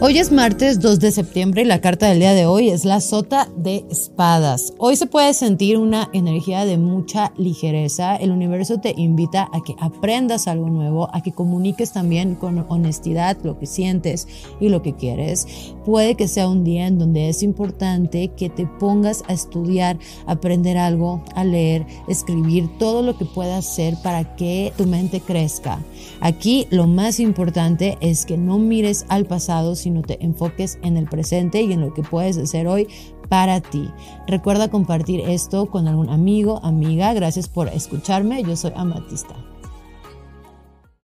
Hoy es martes 2 de septiembre y la carta del día de hoy es la Sota de Espadas. Hoy se puede sentir una energía de mucha ligereza. El universo te invita a que aprendas algo nuevo, a que comuniques también con honestidad lo que sientes y lo que quieres. Puede que sea un día en donde es importante que te pongas a estudiar, aprender algo, a leer, escribir, todo lo que puedas hacer para que tu mente crezca. Aquí lo más importante es que no mires al pasado, sino te enfoques en el presente y en lo que puedes hacer hoy para ti. Recuerda compartir esto con algún amigo, amiga. Gracias por escucharme. Yo soy Amatista.